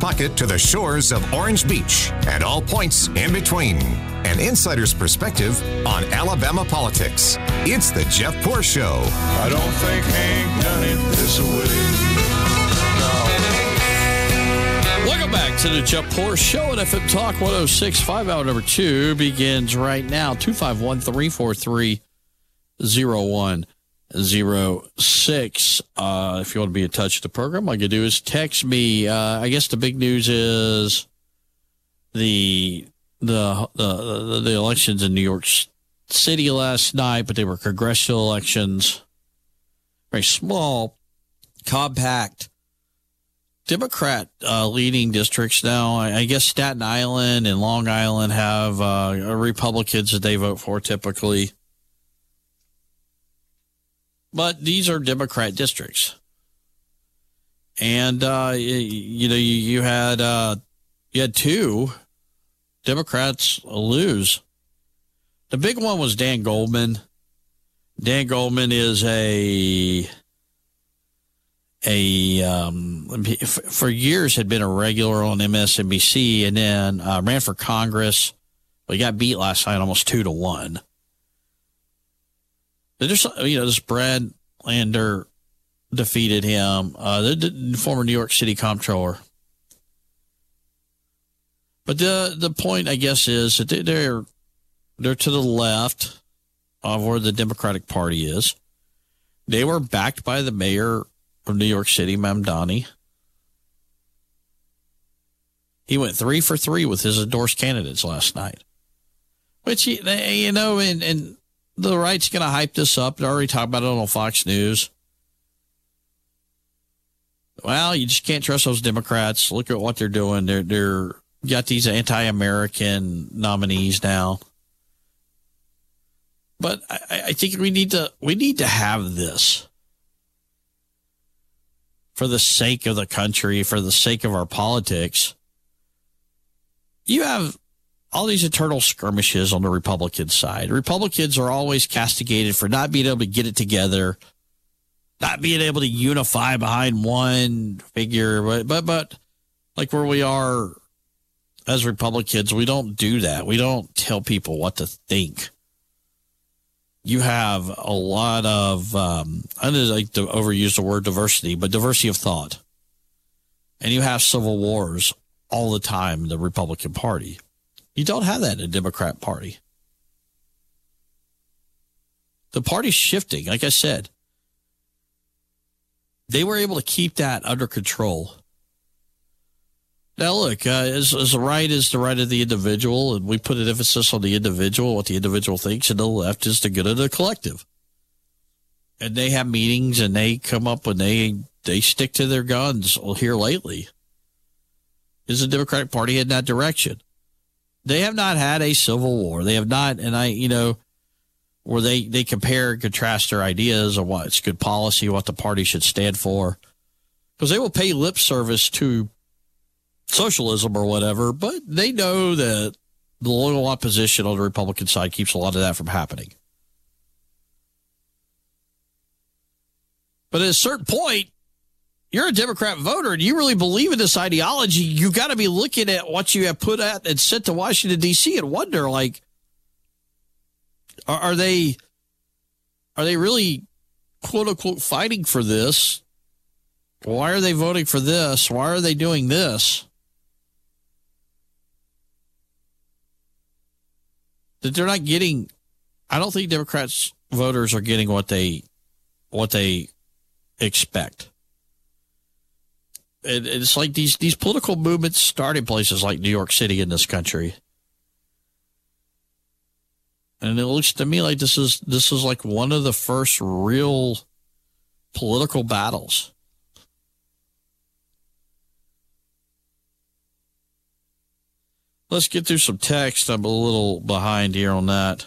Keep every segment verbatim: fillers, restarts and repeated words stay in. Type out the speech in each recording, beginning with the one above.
pocket to the shores of Orange Beach and all points in between. An insider's perspective on Alabama politics. It's the Jeff Poor Show. I don't think Hank done it this way. Welcome back to the Jeff Poor Show at F M Talk one oh six point five. Hour number two begins right now. two five one, three four three, oh one oh six. Uh, if you want to be in touch with the program, all you can do is text me. Uh, I guess the big news is the the the the elections in New York City last night, but they were congressional elections. Very small, compact Democrat uh, leading districts now. I, I guess Staten Island and Long Island have uh, Republicans that they vote for typically. But these are Democrat districts. And, uh, you, you know, you, you had uh, you had two Democrats lose. The big one was Dan Goldman. Dan Goldman is a... a um, for years had been a regular on M S N B C, and then uh, ran for Congress. But he got beat last night almost two to one. There's, you know, this Brad Lander defeated him, uh, the, the former New York City comptroller. But the the point, I guess, is that they're they're to the left of where the Democratic Party is. They were backed by the mayor of New York City, Mamdani. He went three for three with his endorsed candidates last night. Which, you know, and, and the right's going to hype this up. They're already talking about it on Fox News. Well, you just can't trust those Democrats. Look at what they're doing. They're, they're got these anti-American nominees now. But I, I think we need to we need to have this. For the sake of the country, for the sake of our politics. You have all these internal skirmishes on the Republican side. Republicans are always castigated for not being able to get it together, not being able to unify behind one figure. But, but, but like where we are as Republicans, we don't do that. We don't tell people what to think. You have a lot of, um, I don't like to overuse the word diversity, but diversity of thought. And you have civil wars all the time in the Republican Party. You don't have that in the Democrat Party. The party's shifting. Like I said, they were able to keep that under control. Now, look, uh, as, as the right is the right of the individual, and we put an emphasis on the individual, what the individual thinks, and the left is the good of the collective. And they have meetings, and they come up and they they stick to their guns. Well, here lately is the Democratic Party in that direction. They have not had a civil war. They have not, and I, you know, where they, they compare and contrast their ideas on what's good policy, what the party should stand for. Because they will pay lip service to socialism or whatever, but they know that the loyal opposition on the Republican side keeps a lot of that from happening. But at a certain point, you're a Democrat voter and you really believe in this ideology. You got to be looking at what you have put out and sent to Washington, D C and wonder, like, are, are they, are they really quote unquote fighting for this? Why are they voting for this? Why are they doing this? That they're not getting, I don't think Democrats voters are getting what they, what they expect. It, it's like these, these political movements start in places like New York City in this country. And it looks to me like this is, this is like one of the first real political battles. Let's get through some text. I'm a little behind here on that.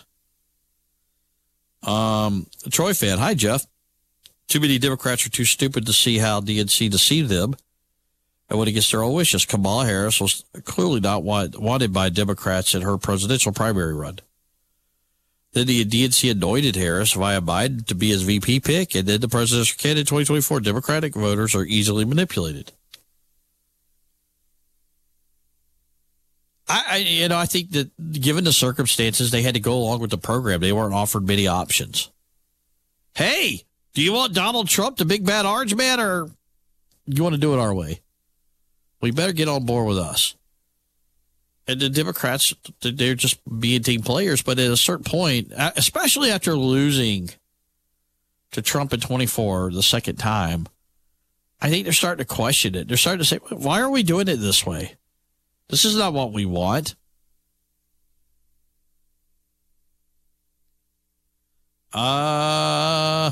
Um, Troy fan. Hi, Jeff. Too many Democrats are too stupid to see how D N C deceived them and went against their own wishes. Kamala Harris was clearly not wanted by Democrats in her presidential primary run. Then the D N C anointed Harris via Biden to be his V P pick, and then the presidential candidate in twenty twenty-four. Democratic voters are easily manipulated. I, I, you know, I think that given the circumstances, they had to go along with the program. They weren't offered many options. Hey, do you want Donald Trump, the big bad orange man, or you want to do it our way? We better get on board with us. And the Democrats, they're just being team players. But at a certain point, especially after losing to Trump in twenty-four the second time, I think they're starting to question it. They're starting to say, why are we doing it this way? This is not what we want. Uh,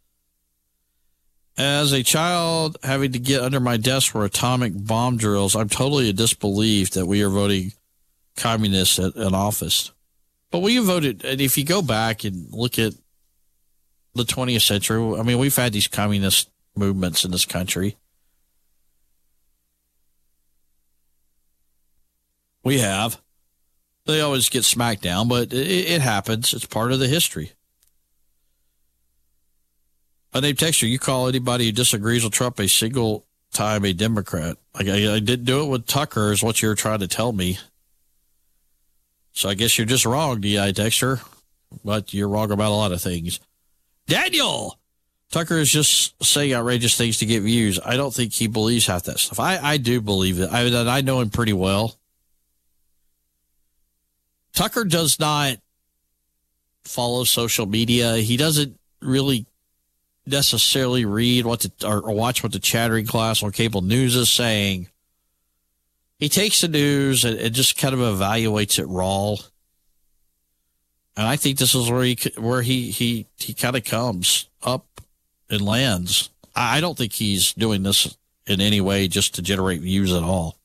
as a child, having to get under my desk for atomic bomb drills, I'm totally in disbelief that we are voting communists in, in office. But we voted, and if you go back and look at the twentieth century, I mean, we've had these communist movements in this country. We have. They always get smacked down, but it, it happens. It's part of the history. My name Texture, you call anybody who disagrees with Trump a single time a Democrat. Like I, I didn't do it with Tucker, is what you were trying to tell me. So I guess you're just wrong, D I Texture. But you're wrong about a lot of things. Daniel! Tucker is just saying outrageous things to get views. I don't think he believes half that stuff. I, I do believe it. I, I know him pretty well. Tucker does not follow social media. He doesn't really necessarily read what the, or, or watch what the chattering class on cable news is saying. He takes the news and, and just kind of evaluates it raw. And I think this is where he where he he, he kind of comes up and lands. I don't think he's doing this in any way just to generate views at all.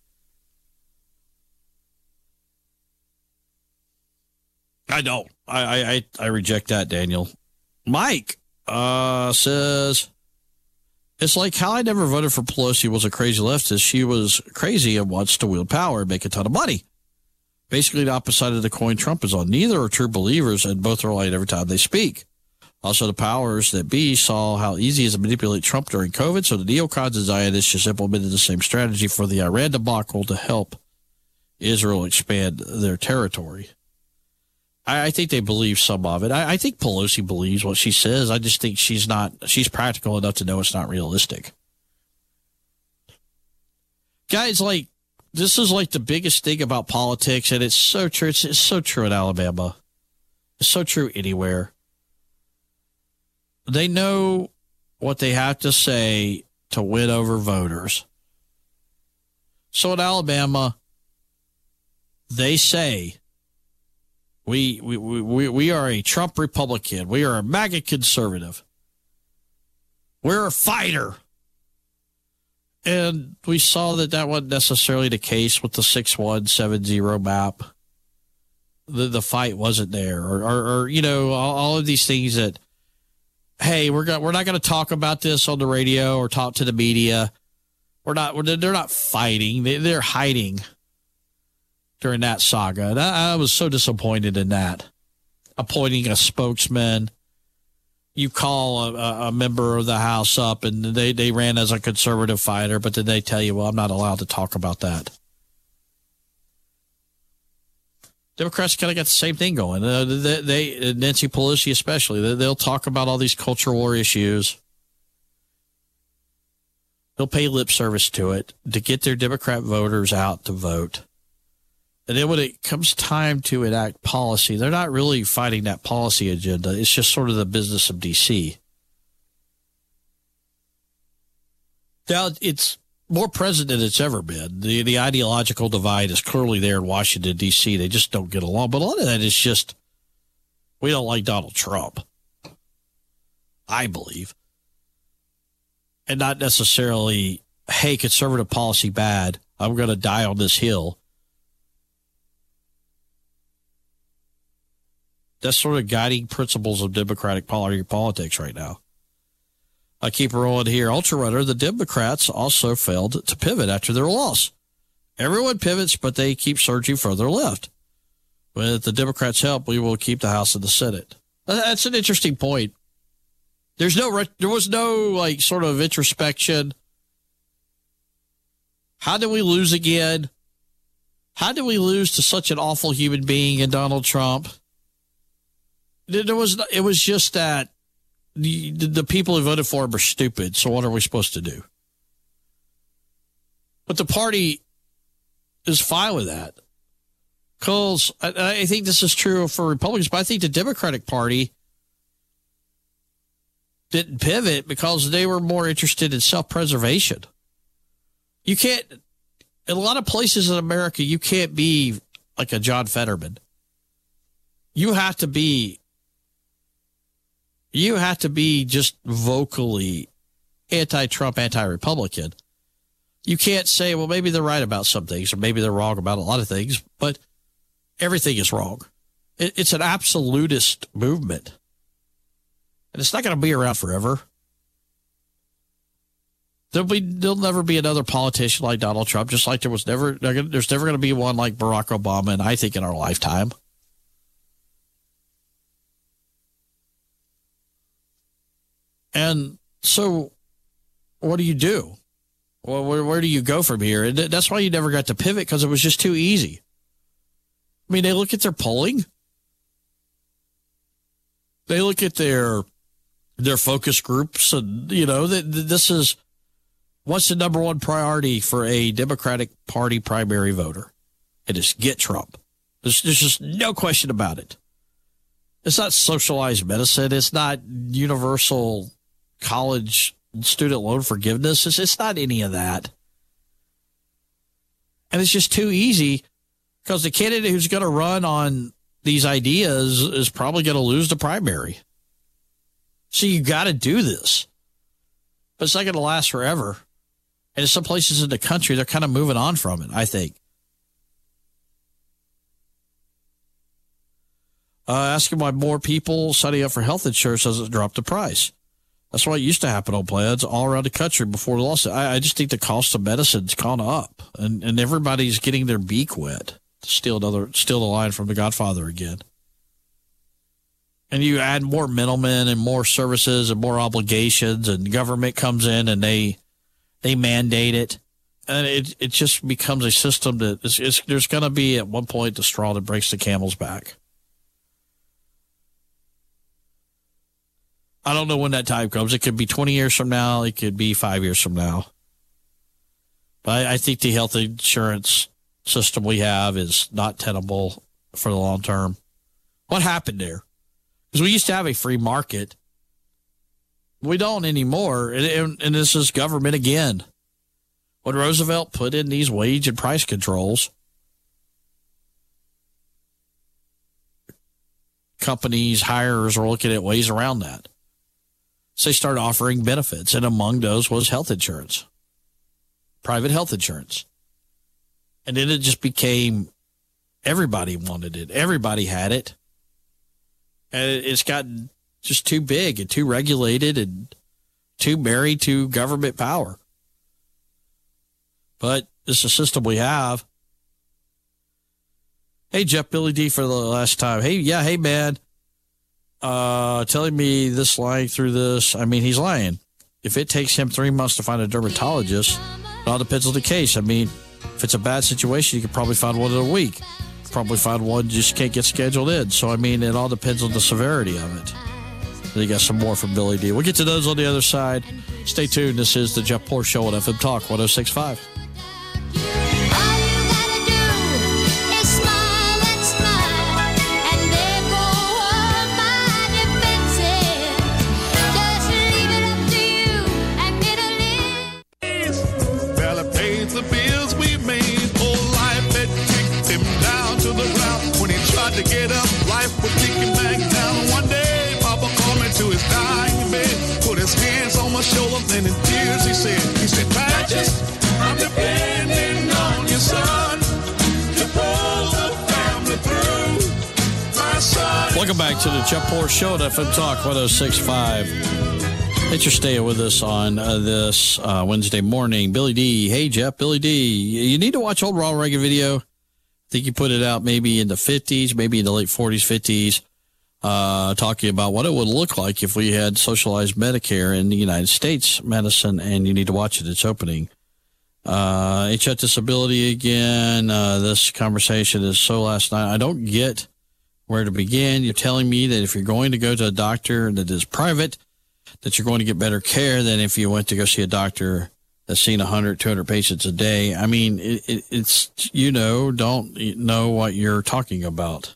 I don't. I I, I reject that, Daniel. Mike uh, says, it's like how I never voted for Pelosi was a crazy leftist. She was crazy and wants to wield power and make a ton of money. Basically, the opposite side of the coin Trump is on. Neither are true believers, and both are right every time they speak. Also, the powers that be saw how easy it is to manipulate Trump during COVID, so the neocons and Zionists just implemented the same strategy for the Iran debacle to help Israel expand their territory. I, I think they believe some of it. I, I think Pelosi believes what she says. I just think she's not, she's practical enough to know it's not realistic. Guys, like, this is like the biggest thing about politics, and it's so true. It's, it's so true in Alabama. It's so true anywhere. They know what they have to say to win over voters. So in Alabama, they say, we, we, we, we are a Trump Republican. We are a MAGA conservative. We're a fighter. And we saw that that wasn't necessarily the case with the six one seven zero map. The the fight wasn't there. Or, or, or you know, all, all of these things that, hey, we're going we're not going to talk about this on the radio or talk to the media. We're not. We're, they're not fighting. They, they're hiding during that saga. And I, I was so disappointed in that. Appointing a spokesman. You call a, a member of the House up, and they, they ran as a conservative fighter, but then they tell you, well, I'm not allowed to talk about that. Democrats kind of got the same thing going. Uh, they, they Nancy Pelosi especially, they, they'll talk about all these culture war issues. They'll pay lip service to it to get their Democrat voters out to vote. And then when it comes time to enact policy, they're not really fighting that policy agenda. It's just sort of the business of D C. Now, it's more present than it's ever been. The, the ideological divide is clearly there in Washington, D C. They just don't get along. But a lot of that is just, we don't like Donald Trump, I believe. And not necessarily, hey, conservative policy bad, I'm going to die on this hill. That's sort of guiding principles of Democratic politics right now. I keep rolling here. Ultra Runner, the Democrats also failed to pivot after their loss. Everyone pivots, but they keep surging further left. With the Democrats' help, we will keep the House and the Senate. That's an interesting point. There's no, there was no like sort of introspection. How did we lose again? How did we lose to such an awful human being in Donald Trump? There was, it was just that the, the people who voted for him are stupid. So what are we supposed to do? But the party is fine with that. Because I, I think this is true for Republicans, but I think the Democratic Party didn't pivot because they were more interested in self-preservation. You can't, in a lot of places in America, you can't be like a John Fetterman. You have to be, you have to be just vocally anti-Trump, anti-Republican. You can't say, well, maybe they're right about some things, or maybe they're wrong about a lot of things, but everything is wrong. It, it's an absolutist movement. And it's not going to be around forever. There'll be, there'll never be another politician like Donald Trump, just like there was never, there's never going to be one like Barack Obama, and I think in our lifetime. And so what do you do? Well, where, where do you go from here? And that's why you never got to pivot, because it was just too easy. I mean, they look at their polling. They look at their their focus groups, and, you know, that this is, what's the number one priority for a Democratic Party primary voter? It is get Trump. There's, there's just no question about it. It's not socialized medicine. It's not universal college student loan forgiveness. It's, it's not any of that. And it's just too easy, because the candidate who's going to run on these ideas is probably going to lose the primary. So you got to do this. But it's not going to last forever. And in some places in the country, they're kind of moving on from it, I think. Uh, asking why more people signing up for health insurance doesn't drop the price. That's what used to happen on plans all around the country before the lawsuit. I, I just think the cost of medicine's gone up, and, and everybody's getting their beak wet. Steal another, steal the line from The Godfather again. And you add more middlemen and more services and more obligations, and government comes in and they they mandate it, and it it just becomes a system that is, it's, there's going to be at one point the straw that breaks the camel's back. I don't know when that time comes. It could be twenty years from now. It could be five years from now. But I, I think the health insurance system we have is not tenable for the long term. What happened there? Because we used to have a free market. We don't anymore. And, and, and this is government again. When Roosevelt put in these wage and price controls, companies, hirers are looking at ways around that. So they started offering benefits, and among those was health insurance, private health insurance. And then it just became, everybody wanted it. Everybody had it. And it's gotten just too big and too regulated and too married to government power. But it's a system we have. Hey, Jeff, Billy D for the last time. Hey, yeah, hey, man. Uh, telling me this lying through this. I mean, he's lying. If it takes him three months to find a dermatologist, it all depends on the case. I mean, if it's a bad situation, you could probably find one in a week. Probably find one you just can't get scheduled in. So, I mean, it all depends on the severity of it. Then you got some more from Billy D. We'll get to those on the other side. Stay tuned. This is the Jeff Poor Show on F M Talk one oh six point five. To get up, life would take him back down. One day, Papa called me to his dying bed, put his hands on my shoulder, and in tears he said, he said, Patches, I'm depending on your son to pull the family through. My son. Welcome back to the Jeff Poor Show at F M Talk one oh six point five. Thanks for staying with us on uh, this uh, Wednesday morning. Billy D. Hey, Jeff, Billy D. You need to watch old Ronald Reagan video. I think you put it out maybe in the fifties, maybe in the late forties, fifties, uh, talking about what it would look like if we had socialized Medicare in the United States medicine, and you need to watch it. It's opening Uh, H F disability again. Uh, this conversation is so last night. I don't get where to begin. You're telling me that if you're going to go to a doctor that is private, that you're going to get better care than if you went to go see a doctor that's seen one hundred, two hundred patients a day. I mean, it, it, it's, you know, don't know what you're talking about.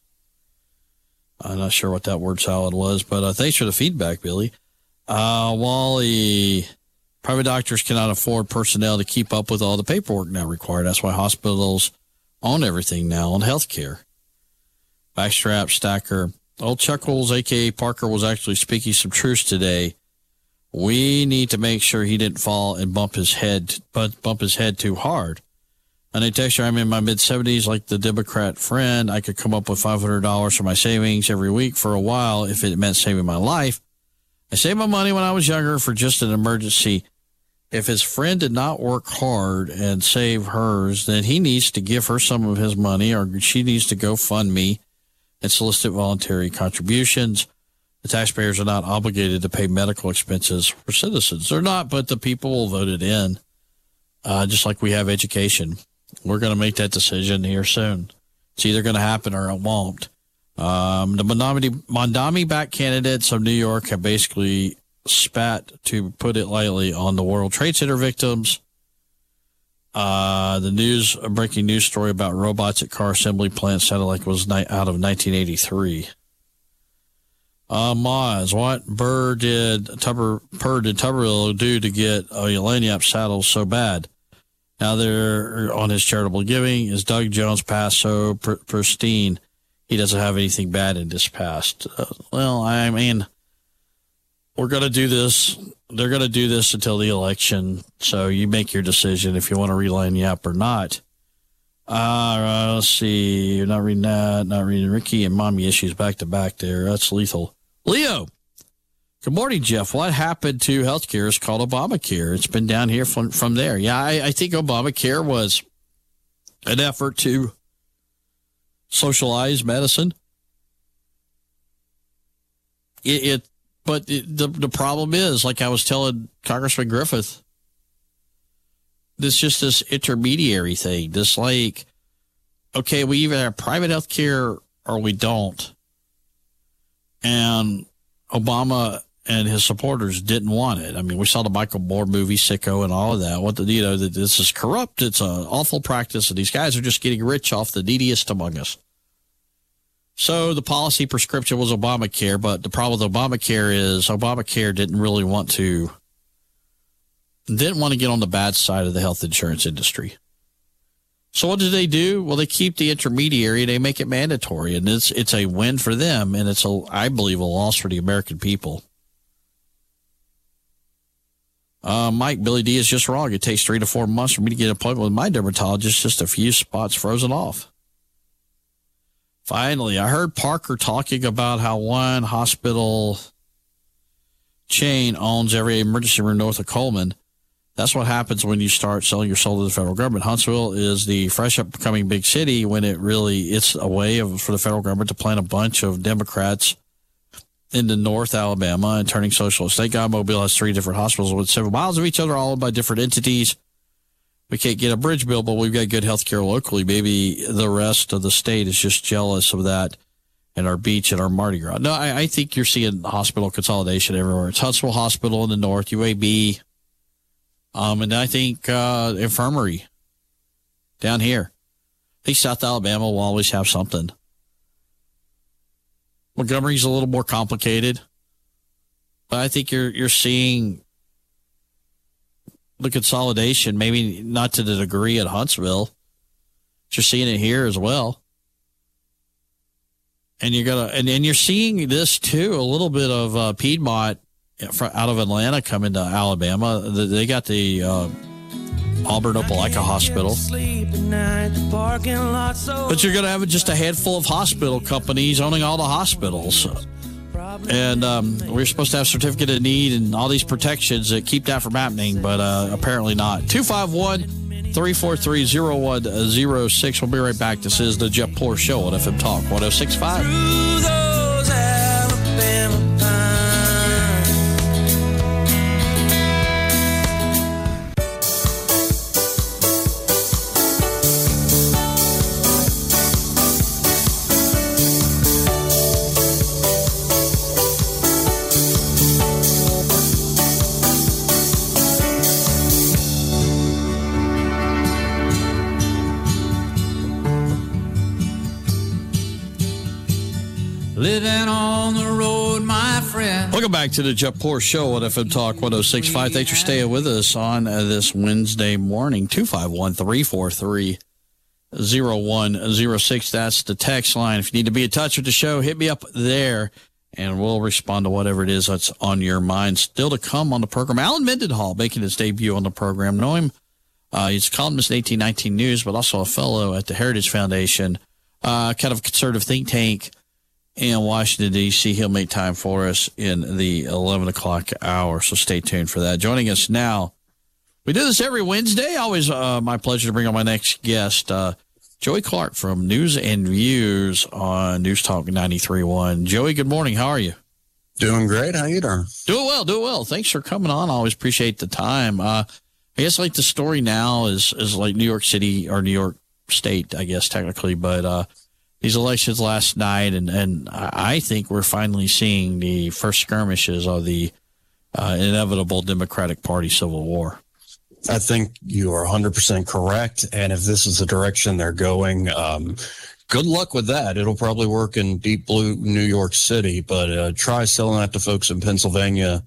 I'm not sure what that word salad was, but uh, thanks for the feedback, Billy. Uh, Wally, private doctors cannot afford personnel to keep up with all the paperwork now required. That's why hospitals own everything now on healthcare. Backstrap, Stacker. Old Chuckles, a k a. Parker, was actually speaking some truths today. We need to make sure he didn't fall and bump his head, but bump his head too hard. And I text her, I'm in my mid-seventies, like the Democrat friend. I could come up with five hundred dollars for my savings every week for a while if it meant saving my life. I saved my money when I was younger for just an emergency. If his friend did not work hard and save hers, then he needs to give her some of his money, or she needs to go fund me and solicit voluntary contributions. The taxpayers are not obligated to pay medical expenses for citizens. They're not, but the people will vote it in, uh, just like we have education. We're going to make that decision here soon. It's either going to happen or it won't. Um, the Mondami, Mondami-backed candidates of New York have basically spat, to put it lightly, on the World Trade Center victims. Uh, the news, a breaking news story about robots at car assembly plants sounded like it was ni- out of nineteen eighty-three. Uh, Maz, what Burr did, Tupper, Burr did Tuberville do to get uh, Lanyap saddles so bad? Now they're on his charitable giving. Is Doug Jones' past so pr- pristine? He doesn't have anything bad in his past. Uh, well, I mean, we're going to do this. They're going to do this until the election. So you make your decision if you want to reline Yap or not. Uh, let's see. You're not reading that. Not reading Ricky and Mommy issues back to back there. That's lethal. Leo. Good morning, Jeff. What happened to healthcare is called Obamacare. It's been down here from, from there. Yeah, I, I think Obamacare was an effort to socialize medicine. It, it but it, the the problem is, like I was telling Congressman Griffith, this just this intermediary thing. This like, okay, we either have private health care or we don't. And Obama and his supporters didn't want it. I mean, we saw the Michael Moore movie, Sicko, and all of that. What the, you know, that this is corrupt. It's an awful practice, and these guys are just getting rich off the neediest among us. So the policy prescription was Obamacare, but the problem with Obamacare is Obamacare didn't really want to, didn't want to get on the bad side of the health insurance industry. So what do they do? Well, they keep the intermediary. They make it mandatory, and it's it's a win for them, and it's, a, I believe, a loss for the American people. Uh, Mike, Billy D is just wrong. It takes three to four months for me to get an appointment with my dermatologist, just a few spots frozen off. Finally, I heard Parker talking about how one hospital chain owns every emergency room north of Coleman. That's what happens when you start selling your soul to the federal government. Huntsville is the fresh upcoming big city when it really, it's a way of, for the federal government to plant a bunch of Democrats into North Alabama and turning socialist. Thank God Mobile has three different hospitals with several miles of each other, all owned by different entities. We can't get a bridge built, but we've got good health care locally. Maybe the rest of the state is just jealous of that and our beach and our Mardi Gras. No, I, I think you're seeing hospital consolidation everywhere. It's Huntsville Hospital in the north, U A B, um, and I think uh, infirmary down here. I think South Alabama will always have something. Montgomery's a little more complicated, but I think you're you're seeing the consolidation, maybe not to the degree at Huntsville. But you're seeing it here as well. And you're gonna, and, and you're seeing this too, a little bit of uh, Piedmont out of Atlanta coming to Alabama. They got the uh, Auburn Opelika Hospital. But you're going to have just a handful of hospital companies owning all the hospitals. And um, we're supposed to have certificate of need and all these protections that keep that from happening, but uh, apparently not. two five one, three four three, zero one zero six. We'll be right back. This is the Jeff Poor Show on F M Talk one oh six point five. living on the road, my friend. Welcome back to the Jeff Poor Show on F M Talk one oh six point five. Thanks for staying with us on uh, this Wednesday morning. two five one, three four three, zero one zero six. That's the text line. If you need to be in touch with the show, hit me up there, and we'll respond to whatever it is that's on your mind. Still to come on the program, Alan Mendenhall making his debut on the program. Know him. Uh, he's a columnist in eighteen nineteen News, but also a fellow at the Heritage Foundation, uh, kind of a conservative think tank in Washington, D C. He'll make time for us in the eleven o'clock hour, so stay tuned for that. Joining us now, we do this every Wednesday. Always uh, my pleasure to bring on my next guest, uh, Joey Clark from News and Views on News Talk ninety-three point one. Joey, good morning. How are you? Doing great. How you doing? Doing well, doing well. Thanks for coming on. I always appreciate the time. Uh, I guess like the story now is is like New York City or New York State, I guess technically, but uh, these elections last night, and, and I think we're finally seeing the first skirmishes of the uh, inevitable Democratic Party civil war. I think you are one hundred percent correct, and if this is the direction they're going, um, good luck with that. It'll probably work in deep blue New York City, but uh, try selling that to folks in Pennsylvania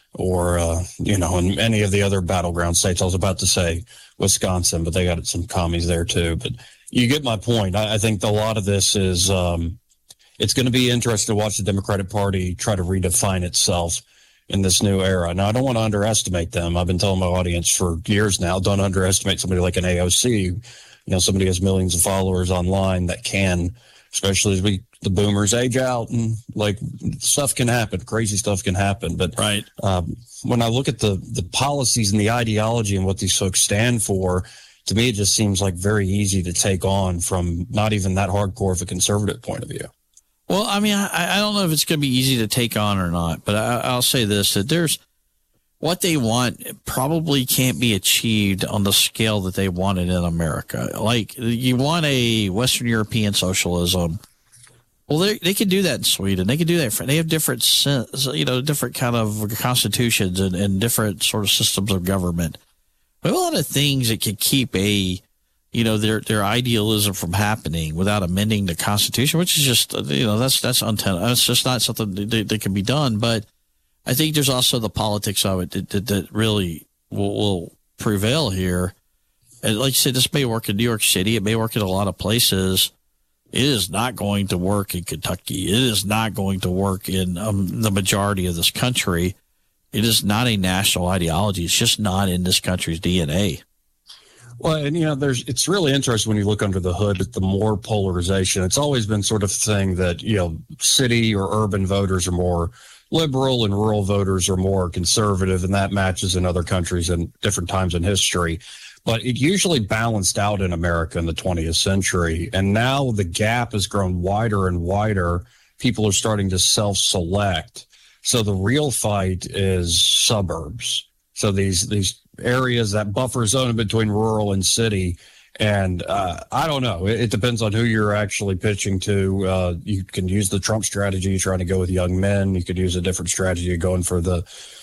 or, uh, you know, in any of the other battleground states. I was about to say Wisconsin, but they got some commies there too. But you get my point. I, I think a lot of this is um, it's going to be interesting to watch the Democratic Party try to redefine itself in this new era. Now, I don't want to underestimate them. I've been telling my audience for years now, don't underestimate somebody like an A O C. You know, somebody has millions of followers online that can, especially as we the boomers age out and like stuff can happen, crazy stuff can happen. But right. um, when I look at the the policies and the ideology and what these folks stand for, to me, it just seems like very easy to take on from not even that hardcore of a conservative point of view. Well, I mean, I, I don't know if it's going to be easy to take on or not, but I, I'll say this, that there's what they want probably can't be achieved on the scale that they wanted in America. Like you want a Western European socialism. Well, they they can do that in Sweden. They can do that. For, they have different, you know, different kind of constitutions and, and different sort of systems of government. We have a lot of things that can keep a, you know, their their idealism from happening without amending the Constitution, which is just, you know, that's that's unten- That's just not something that, that can be done. But I think there's also the politics of it that, that, that really will, will prevail here. And like you said, this may work in New York City. It may work in a lot of places. It is not going to work in Kentucky. It is not going to work in um, the majority of this country. It is not a national ideology. It's just not in this country's D N A. Well, and, you know, there's it's really interesting when you look under the hood at the more polarization. It's always been sort of thing that, you know, city or urban voters are more liberal and rural voters are more conservative, and that matches in other countries and different times in history. But it usually balanced out in America in the twentieth century. And now the gap has grown wider and wider. People are starting to self-select. So the real fight is suburbs. So these these areas, that buffer zone between rural and city. And uh, I don't know. It, it depends on who you're actually pitching to. Uh, you can use the Trump strategy, trying to go with young men. You could use a different strategy, going for the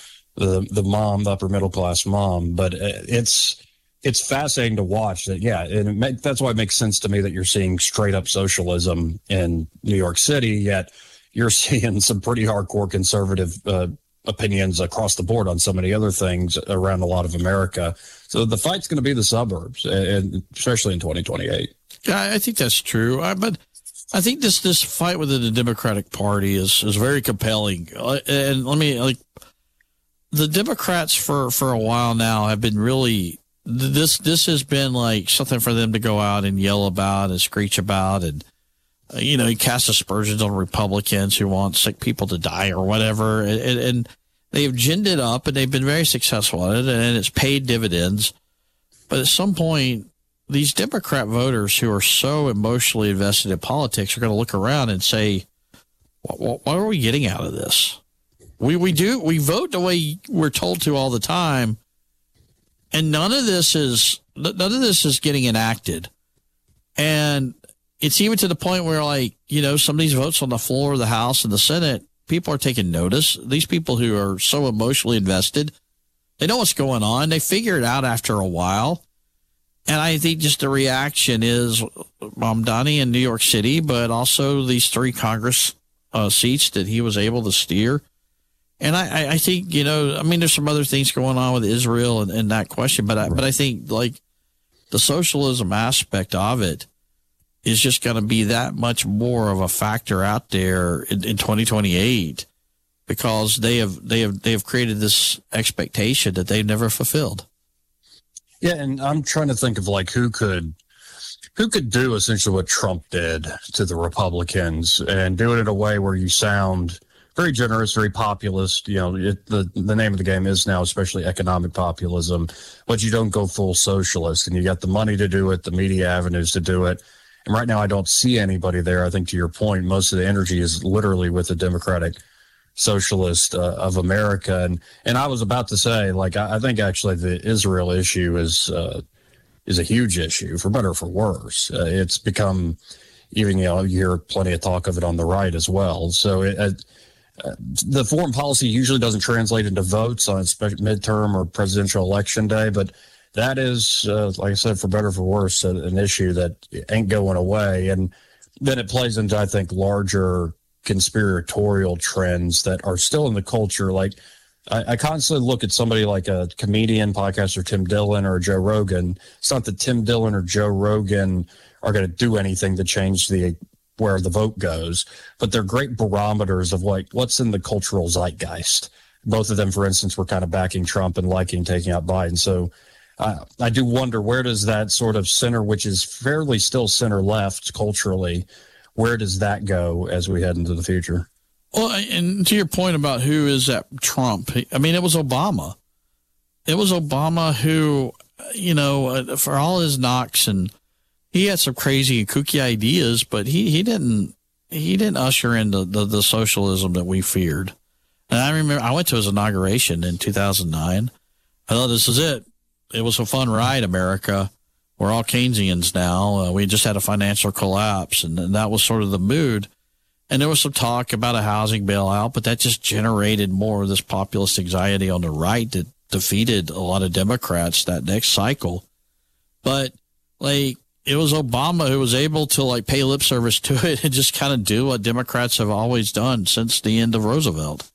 the the mom, the upper middle class mom. But it's it's fascinating to watch that. Yeah, and it make, that's why it makes sense to me that you're seeing straight up socialism in New York City, yet you're seeing some pretty hardcore conservative uh, opinions across the board on so many other things around a lot of America. So the fight's going to be the suburbs, and especially in twenty twenty-eight. Yeah, I think that's true. I, but I think this this fight within the Democratic Party is is very compelling. Uh, and let me like the Democrats for for a while now have been really this this has been like something for them to go out and yell about and screech about, and uh, you know, cast aspersions on Republicans who want sick people to die or whatever, and, and they've ginned it up and they've been very successful at it, and it's paid dividends. But at some point, these Democrat voters who are so emotionally invested in politics are going to look around and say, what, what are we getting out of this? We we do we vote the way we're told to all the time, and none of this is none of this is getting enacted. And it's even to the point where, like, you know, some of these votes on the floor of the House and the Senate, people are taking notice. These people who are so emotionally invested, they know what's going on. They figure it out after a while. And I think just the reaction is Mamdani in New York City, but also these three Congress uh, seats that he was able to steer. And I, I think, you know, I mean, there's some other things going on with Israel and, and that question, but I, but I think like the socialism aspect of it is just going to be that much more of a factor out there in, in twenty twenty-eight because they have they have they have created this expectation that they've never fulfilled. Yeah, and I'm trying to think of like who could who could do essentially what Trump did to the Republicans and do it in a way where you sound very generous, very populist. You know, it, the the name of the game is now especially economic populism, but you don't go full socialist, and you got the money to do it, the media avenues to do it. And right now, I don't see anybody there. I think to your point, most of the energy is literally with the Democratic Socialist uh, of America. And and I was about to say, like, I, I think actually the Israel issue is uh, is a huge issue, for better or for worse. Uh, it's become, even, you know, you hear plenty of talk of it on the right as well. So it, uh, the foreign policy usually doesn't translate into votes on its midterm or presidential election day, but that is, uh, like I said, for better or for worse, uh, an issue that ain't going away. And then it plays into, I think, larger conspiratorial trends that are still in the culture. Like, I, I constantly look at somebody like a comedian, podcaster, Tim Dillon or Joe Rogan. It's not that Tim Dillon or Joe Rogan are going to do anything to change the where the vote goes, but they're great barometers of like what's in the cultural zeitgeist. Both of them, for instance, were kind of backing Trump and liking taking out Biden. So uh, I do wonder, where does that sort of center, which is fairly still center left culturally, where does that go as we head into the future? Well, and to your point about who is that Trump, I mean, it was Obama. It was Obama who, you know, for all his knocks, and he had some crazy and kooky ideas, but he, he didn't he didn't usher in the, the, the socialism that we feared. And I remember I went to his inauguration in two thousand nine. I thought, this is it. It was a fun ride, America. We're all Keynesians now. Uh, we just had a financial collapse, and, and that was sort of the mood. And there was some talk about a housing bailout, but that just generated more of this populist anxiety on the right that defeated a lot of Democrats that next cycle. But, like, it was Obama who was able to, like, pay lip service to it and just kind of do what Democrats have always done since the end of Roosevelt.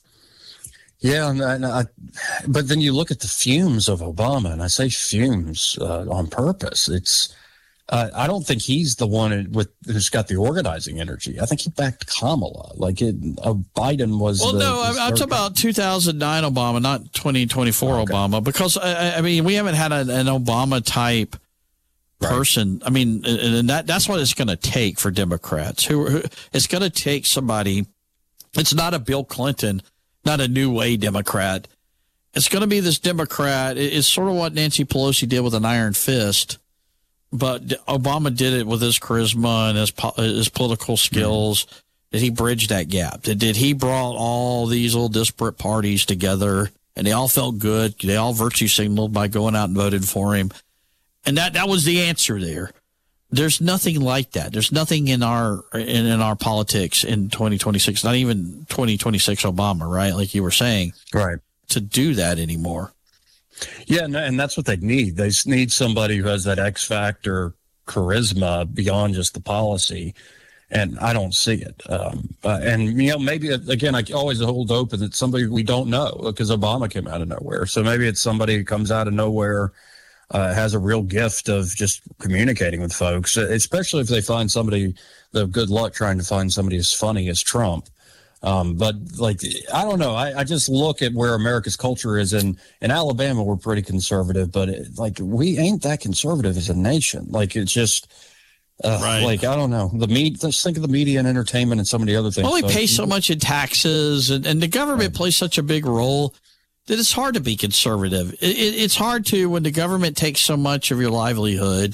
Yeah, and I, and I, but then you look at the fumes of Obama, and I say fumes uh, on purpose. It's uh, I don't think he's the one with who's got the organizing energy. I think he backed Kamala. Like it, uh, Biden was. Well, the, no, I'm, the I'm talking about two thousand nine Obama, not twenty twenty-four okay. Obama, because I, I mean we haven't had an, an Obama type person. Right. I mean, and that that's what it's going to take for Democrats. Who, who it's going to take somebody. It's not a Bill Clinton. Not a new way Democrat. It's going to be this Democrat. It's sort of what Nancy Pelosi did with an iron fist, but Obama did it with his charisma and his his political skills. Mm-hmm. Did he bridge that gap? Did, did he brought all these little disparate parties together, and they all felt good? They all virtue signaled by going out and voted for him, and that that was the answer there. There's nothing like that. There's nothing in our in, in our politics in twenty twenty-six, not even twenty twenty-six Obama, right? Like you were saying, right? To do that anymore. Yeah, and, and that's what they need. They need somebody who has that X factor charisma beyond just the policy, and I don't see it. Um, uh, and you know, maybe again, I always hold open that somebody we don't know because Obama came out of nowhere. So maybe it's somebody who comes out of nowhere. Uh, has a real gift of just communicating with folks, especially if they find somebody, they have good luck trying to find somebody as funny as Trump. Um, but like, I don't know. I, I just look at where America's culture is. In, in Alabama, we're pretty conservative, but it, like we ain't that conservative as a nation. Like it's just uh, right. Like, I don't know. The media, let's think of the media and entertainment and some of the other things. Well, we so, pay so much in taxes and, and the government right. plays such a big role that it's hard to be conservative. It, it, it's hard to when the government takes so much of your livelihood.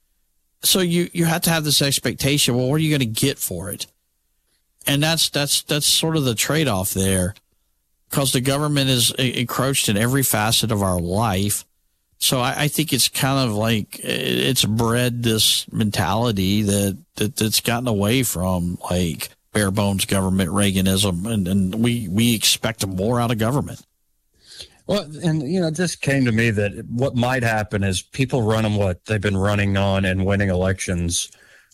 So you, you have to have this expectation. Well, what are you going to get for it? And that's that's that's sort of the trade-off there, because the government is encroached in every facet of our life. So I, I think it's kind of like it's bred this mentality that, that that's gotten away from like bare bones government Reaganism, and, and we we expect more out of government. Well, and, you know, it just came to me that what might happen is people run them what they've been running on and winning elections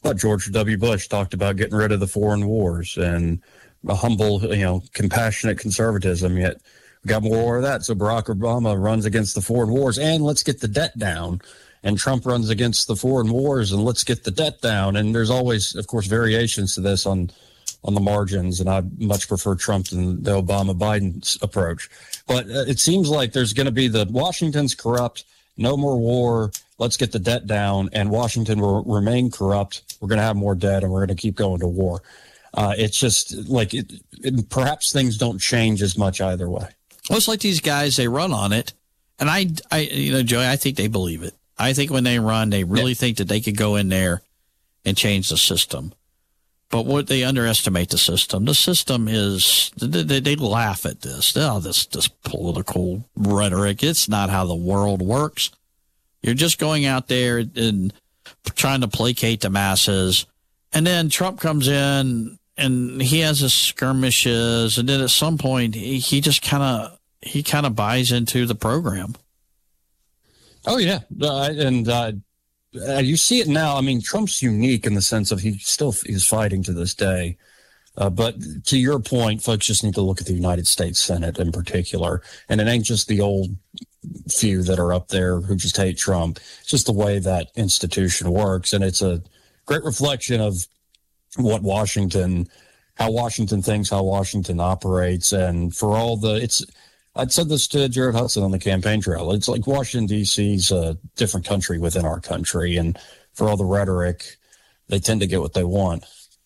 But George W. Bush talked about getting rid of the foreign wars and a humble, you know, compassionate conservatism. Yet we got more of that. So Barack Obama runs against the foreign wars and let's get the debt down. And Trump runs against the foreign wars and let's get the debt down. And there's always, of course, variations to this on on the margins. And I much prefer Trump than the Obama-Biden approach. But uh, it seems like there's going to be the Washington's corrupt, no more war, let's get the debt down, and Washington will remain corrupt. We're going to have more debt, and we're going to keep going to war. Uh, it's just like it, it, perhaps things don't change as much either way. Well, it's like these guys, they run on it, and I, I, you know, Joey, I think they believe it. I think when they run, they really yeah. think that they could go in there and change the system. But what they underestimate the system. The system is they, they laugh at this. Oh, this this political rhetoric. It's not how the world works. You're just going out there and trying to placate the masses. And then Trump comes in and he has his skirmishes. And then at some point he, he just kind of he kind of buys into the program. Oh, yeah. Uh, and uh, you see it now. I mean, Trump's unique in the sense of he still is fighting to this day. Uh, but to your point, folks just need to look at the United States Senate in particular. And it ain't just the old few that are up there who just hate Trump. It's just the way that institution works. And it's a great reflection of what Washington, how Washington thinks, how Washington operates. And for all the, it's, I'd said this to Jared Hudson on the campaign trail. It's like Washington, D C's a different country within our country. And for all the rhetoric, they tend to get what they want.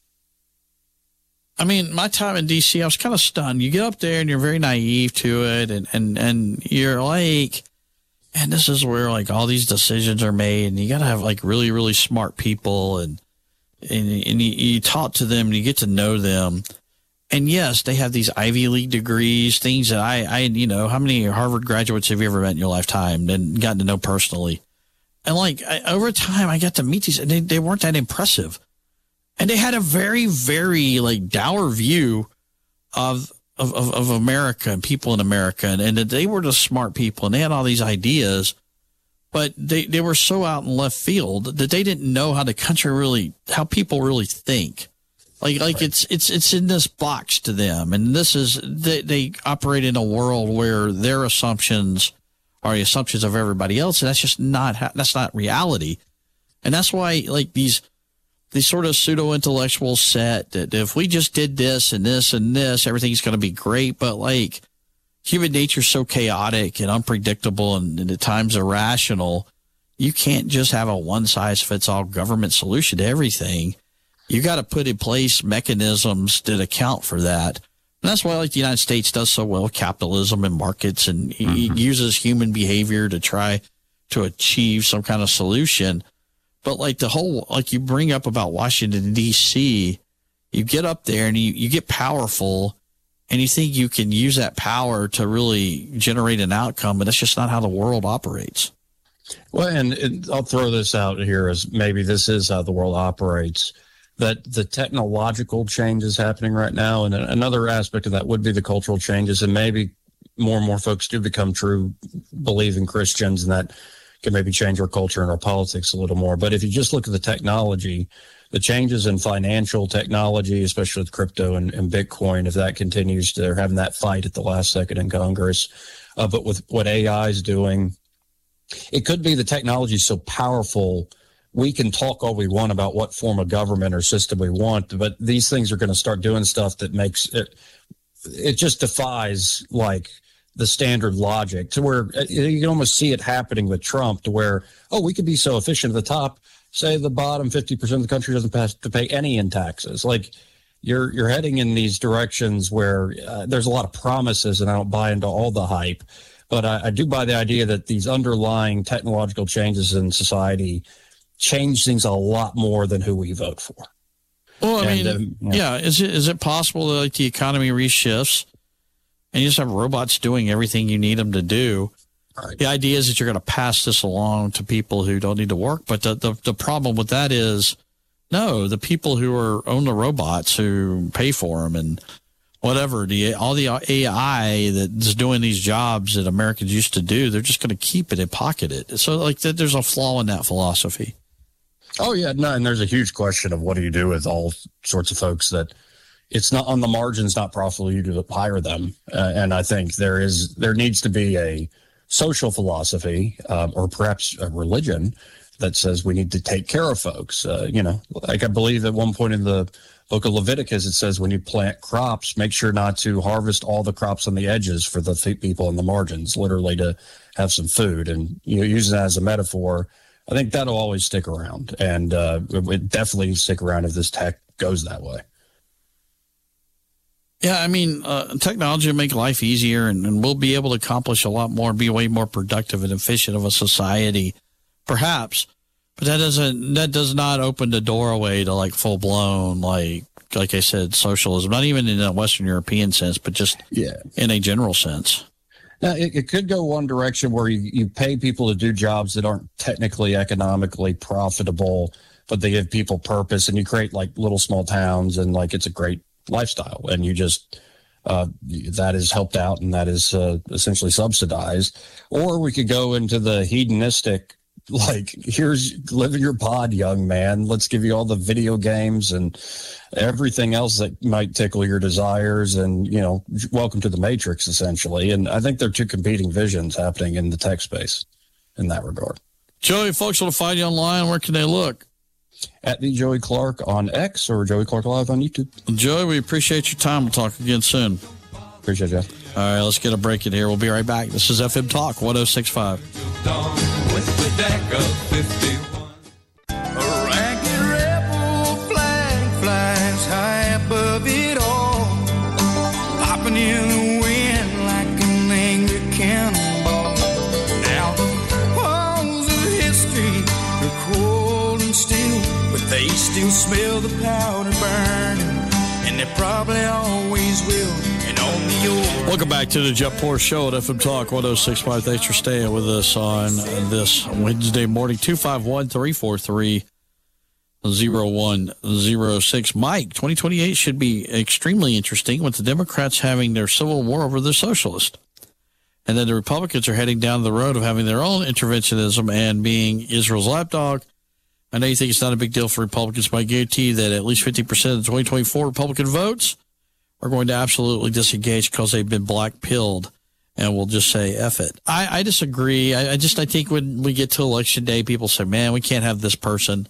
I mean, my time in D C, I was kind of stunned. You get up there and you're very naive to it. And, and, and you're like, and this is where like all these decisions are made. And you got to have like really, really smart people. And, and, and you, you talk to them and you get to know them. And yes, they have these Ivy League degrees, things that I, I, you know, how many Harvard graduates have you ever met in your lifetime and gotten to know personally? And like I, over time, I got to meet these, and they, they weren't that impressive. And they had a very, very like dour view of, of, of, of America and people in America. And, and that they were the smart people and they had all these ideas, but they, they were so out in left field that they didn't know how the country really, how people really think. Like, like right. it's, it's, it's in this box to them. And this is, they, they operate in a world where their assumptions are the assumptions of everybody else. And that's just not, that's not reality. And that's why, like, these, these sort of pseudo intellectuals set that if we just did this and this and this, everything's going to be great. But like, human nature's so chaotic and unpredictable and, and at times irrational. You can't just have a one size fits all government solution to everything. You got to put in place mechanisms that account for that. And that's why like the United States does so well with capitalism and markets, and mm-hmm. it uses human behavior to try to achieve some kind of solution. But like the whole, like you bring up about Washington, D C, you get up there and you, you get powerful and you think you can use that power to really generate an outcome, but that's just not how the world operates. Well, and it, I'll throw this out here as maybe this is how the world operates. That the technological changes happening right now, and another aspect of that would be the cultural changes, and maybe more and more folks do become true believing Christians, and that can maybe change our culture and our politics a little more. But if you just look at the technology, the changes in financial technology, especially with crypto and, and Bitcoin, if that continues, they're having that fight at the last second in Congress. Uh, but with what A I is doing, it could be the technology is so powerful. We can talk all we want about what form of government or system we want, but these things are going to start doing stuff that makes it, it just defies like the standard logic to where you can almost see it happening with Trump to where, oh, we could be so efficient at the top, say the bottom fifty percent of the country doesn't have to pay any in taxes. Like you're, you're heading in these directions where uh, there's a lot of promises, and I don't buy into all the hype, but I, I do buy the idea that these underlying technological changes in society change things a lot more than who we vote for. Well, I and, mean, um, yeah. yeah, is it is it possible that like the economy reshifts and you just have robots doing everything you need them to do? Right. The idea is that you're going to pass this along to people who don't need to work, but the, the the problem with that is, no, the people who are own the robots who pay for them and whatever, the all the A I that's doing these jobs that Americans used to do, they're just going to keep it and pocket it. So like there's a flaw in that philosophy. Oh, yeah. No, and there's a huge question of what do you do with all sorts of folks that it's not on the margins, not profitable you to hire them. Uh, and I think there is there needs to be a social philosophy um, or perhaps a religion that says we need to take care of folks. Uh, you know, like I believe at one point in the book of Leviticus, it says when you plant crops, make sure not to harvest all the crops on the edges for the people on the margins, literally to have some food. And, you know, using that as a metaphor, I think that'll always stick around. And uh, it definitely stick around if this tech goes that way. Yeah, I mean, uh, technology will make life easier, and, and we'll be able to accomplish a lot more, be way more productive and efficient of a society, perhaps. But that doesn't that does not open the doorway to like full blown, like like I said, socialism. Not even in a Western European sense, but just yeah. in a general sense. Now, it, it could go one direction where you, you pay people to do jobs that aren't technically economically profitable, but they give people purpose, and you create like little small towns, and like it's a great lifestyle, and you just uh, that is helped out, and that is uh, essentially subsidized. Or we could go into the hedonistic, like, here's live in your pod, young man. Let's give you all the video games and everything else that might tickle your desires, and, you know, welcome to the Matrix, essentially. And I think there are two competing visions happening in the tech space in that regard. Joey, folks want to find you online. Where can they look? At the Joey Clark on X or Joey Clark Live on YouTube. Joey, we appreciate your time. We'll talk again soon. Appreciate you. All right, let's get a break in here. We'll be right back. This is F M Talk one oh six point five. With the deck of fifty-one. A ragged rebel flag flies high above it all, popping in the wind like an angry cannonball. Now the walls of history are cold and still, but they still smell the powder burning, and they probably always will. And on the old Welcome back to the Jeff Poor Show at F M Talk one oh six point five. Thanks for staying with us on this Wednesday morning. two five one, three four three, oh one oh six. Mike, twenty twenty-eight should be extremely interesting with the Democrats having their civil war over the socialists. And then the Republicans are heading down the road of having their own interventionism and being Israel's lapdog. I know you think it's not a big deal for Republicans, but I guarantee that at least fifty percent of the twenty twenty-four Republican votes are going to absolutely disengage because they've been black-pilled and will just say, F it. I, I disagree. I, I just, I think when we get to election day, people say, man, we can't have this person.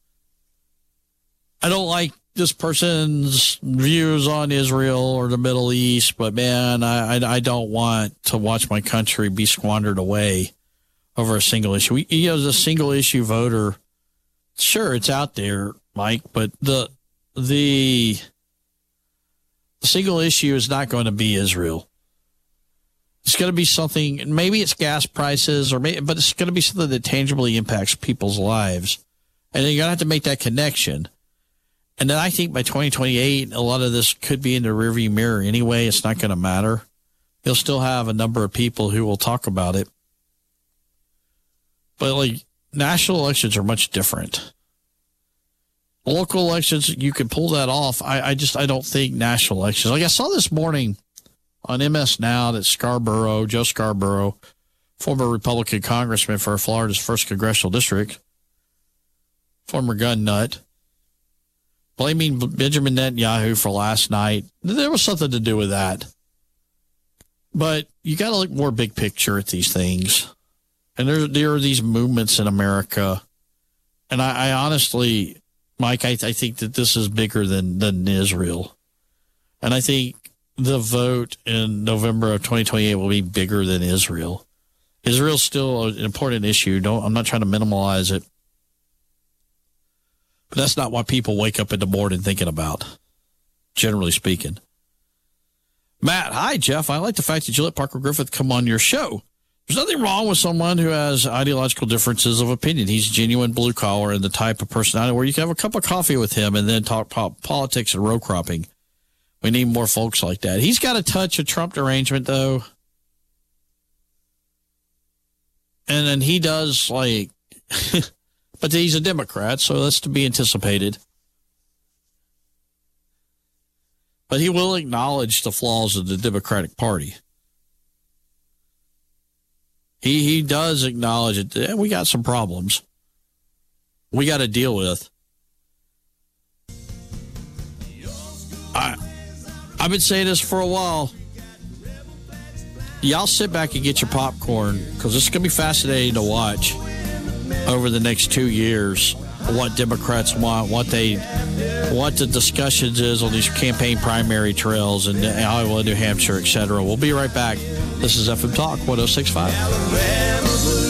I don't like this person's views on Israel or the Middle East, but man, I, I, I don't want to watch my country be squandered away over a single issue. We, you know, as a single issue voter, sure, it's out there, Mike, but the, the, The single issue is not going to be Israel. It's going to be something, maybe it's gas prices, or maybe, but it's going to be something that tangibly impacts people's lives. And then you're going to have to make that connection. And then I think by twenty twenty-eight, a lot of this could be in the rearview mirror anyway. It's not going to matter. You'll still have a number of people who will talk about it. But like national elections are much different. Local elections, you can pull that off. I, I just, I don't think national elections. Like I saw this morning on M S Now that Scarborough, Joe Scarborough, former Republican congressman for Florida's first congressional district, former gun nut, blaming Benjamin Netanyahu for last night. There was something to do with that. But you got to look more big picture at these things. And there, there are these movements in America. And I, I honestly... Mike, I, I think that this is bigger than, than Israel. And I think the vote in November of twenty twenty-eight will be bigger than Israel. Israel's still an important issue. Don't, I'm not trying to minimize it. But that's not what people wake up in the morning thinking about, generally speaking. Matt, hi, Jeff. I like the fact that you let Parker Griffith come on your show. There's nothing wrong with someone who has ideological differences of opinion. He's genuine blue collar and the type of personality where you can have a cup of coffee with him and then talk po- politics and row cropping. We need more folks like that. He's got a touch of Trump derangement, though. And then he does, like, but he's a Democrat, so that's to be anticipated. But he will acknowledge the flaws of the Democratic Party. He he does acknowledge it. Yeah, we got some problems. we got to deal with. I, I've been saying this for a while. Y'all sit back and get your popcorn, because it's going to be fascinating to watch over the next two years what Democrats want, what they, what the discussions is on these campaign primary trails in Iowa, New Hampshire, et cetera. We'll be right back. This is F M Talk one oh six point five.